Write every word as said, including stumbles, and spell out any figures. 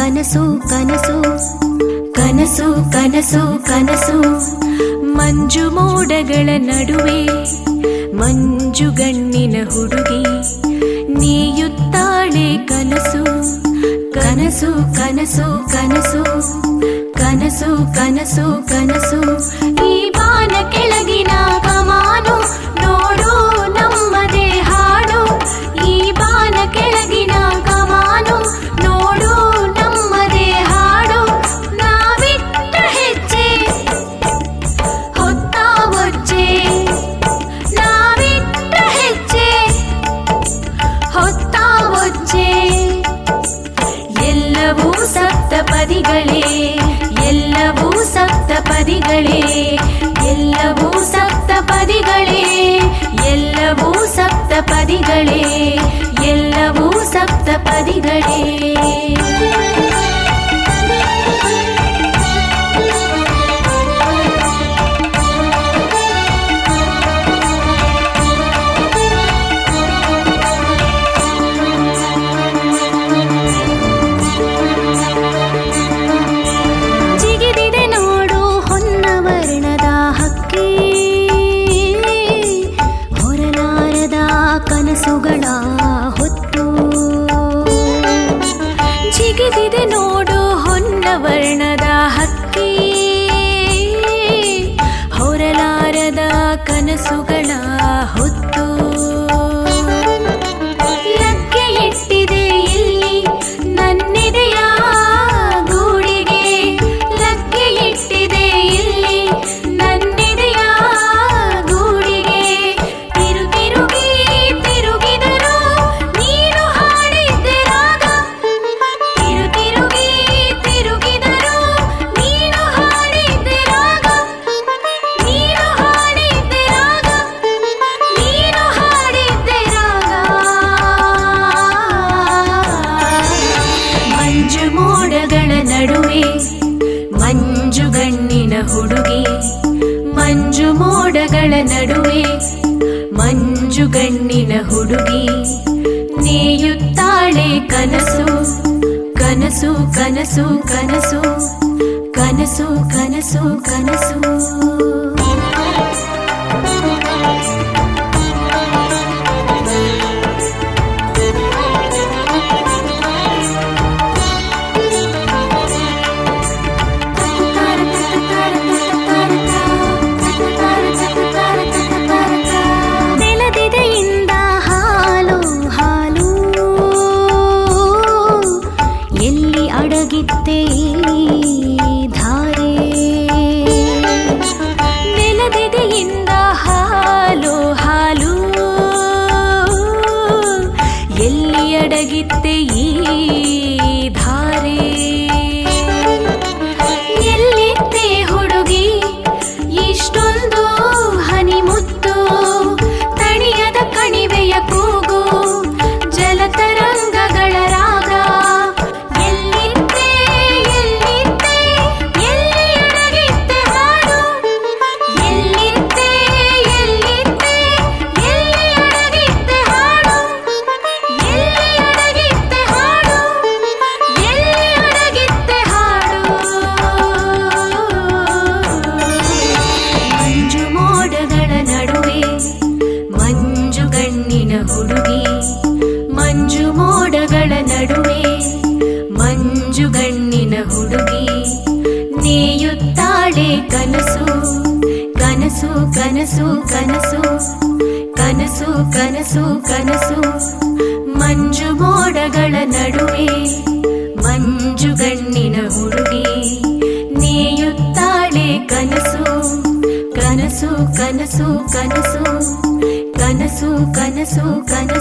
ಕನಸು ಕನಸು ಕನಸು ಕನಸು ಕನಸು ಮಂಜು ಮೋಡಗಳ ನಡುವೆ ಮಂಜುಗಣ್ಣಿನ ಹುಡುಗಿ ನೀಯುತ್ತಾಳೆ ಕನಸು ಕನಸು ಕನಸು ಕನಸು ಕನಸು ಕನಸು ಕನಸು ಈ ಬಾನ ಕೆಳಗಿನ ಕಮಾನು ನೋಡು ನಮ್ಮದೇ ಹಾಡು ಈ ಬಾನ ಕೆಳಗಿನ ಕಮಾನು ನೋಡು ನಮ್ಮದೇ ಹಾಡು ನಾವಿಟ್ಟ ಹೆಜ್ಜೆ ಹೊತ್ತ ಒಜ್ಜೆ ನಾವಿಟ್ಟ ಹೆಜ್ಜೆ ಹೊತ್ತ ಒಜ್ಜೆ ಎಲ್ಲವೂ ಸಪ್ತಪದಿಗಳೇ ಎಲ್ಲವೂ ಸಪ್ತಪದಿಗಳೇ ಎಲ್ಲವೂ ಸಪ್ತಪದಿಗಳೇ ಎಲ್ಲವೂ ಸಪ್ತಪದಿಗಳೇ ಎಲ್ಲವೂ ಸಪ್ತಪದಿಗಳೇ ಕನಸುಗಳ ಹೊತ್ತು ಜಿಗಿದಿದೆ ನೋಡು ಹೊನ್ನವರ್ಣದ ಹಕ್ಕಿ ಹೊರಲಾರದ ಕನಸುಗಳ ಹೊತ್ತು ಲಗ್ಗೆ ಇಟ್ಟಿದೆ ಇಲ್ಲಿ ನನ್ನೆದೆಯ ಗೂಡಿಗೆ ಲಗ್ಗೆ ಇಟ್ಟಿದೆ ಇಲ್ಲಿ ನನ್ನೆದೆಯ ಗೂಡಿಗೆ ತಿರು ತಿರುಗಿ ತಿರುಗಿದರು ನೀನು ಹಾಡಿದ್ದೆ ರಾಗ ತಿರು ತಿರುಗಿ ತಿರುಗಿದರು ನೀನು ಹಾಡಿದ್ದೆ ರಾಗ ನೀನು ಹಾಡಿದ್ದೆ ರಾಗ ನೀನು ಹಾಡಿದ್ದೆ ರಾಗ ಮಂಜು ಮೋಡಗಳ ನಡುವೆ ಮಂಜುಗಣ್ಣಿನ ಹುಡುಗಿ ಮಂಜು ಮೋಡಗಳ ನಡುವೆ ಮಂಜುಗಣ್ಣಿನ ಹುಡುಗಿ ನೀಯುತ್ತಾಳೆ ಕನಸು ಕನಸು ಕನಸು ಕನಸು ಕನಸು ಕನಸು ಕನಸು ನೆಲದೆದೆಯಿಂದ ಹಾಲು ಹಾಲು ಎಲ್ಲಿ ಅಡಗಿತ್ತೆ ಈ ಧಾರೆ ನೆಲದೆದೆಯಿಂದ ಹಾಲು ಹಾಲು ಎಲ್ಲಿ ಅಡಗಿತ್ತೆ ಈ ಧಾರೆ ಎಲ್ಲಿದ್ದೆ ಹುಡುಗಿ ಇಷ್ಟೊಂದು ಹನಿ ಮುತ್ತು ತಣಿಯದ ಕಣಿವೆಯ ಕೂಗು ಜಲತರಂಗಗಳ ರಾಗ ಎಲ್ಲಿದ್ದೆ ಎಲ್ಲಿದ್ದೆ ಎಲ್ಲಿ ಅಡಗಿದ್ದೆ ಹಾಡು ಎಲ್ಲಿದ್ದೆ ಎಲ್ಲಿದ್ದೆ ಎಲ್ಲಿ ಅಡಗಿದ್ದೆ ಹಾಡು ಎಲ್ಲಿ ಅಡಗಿದ್ದೆ ಹಾಡು ಎಲ್ಲಿ ಅಡಗಿದ್ದೆ ಹಾಡು ಮಂಜು ಮೋಡಗಳ ನಡುವೆ ಮಂಜುಗಣ್ಣಿನ ಹುಡುಗಿ ಮಂಜು ಮೋಡಗಳ ನಡುವೆ ಮಂಜುಗಣ್ಣಿನ ಹುಡುಗಿ ನೀಯುತ್ತಾಳೆ ಕನಸು ಕನಸು ಕನಸು ಕನಸು ಕನಸು ಕನಸು ಕನಸು ಮಂಜು ಮೋಡಗಳ ನಡುವೆ ಮಂಜುಗಣ್ಣಿನ ಹುಡುಗಿ ನೀಯುತ್ತಾಳೆ ಕನಸು ಕನಸು ಕನಸು ಕನಸು ಕನಸು ಕನಸು ಕನಸು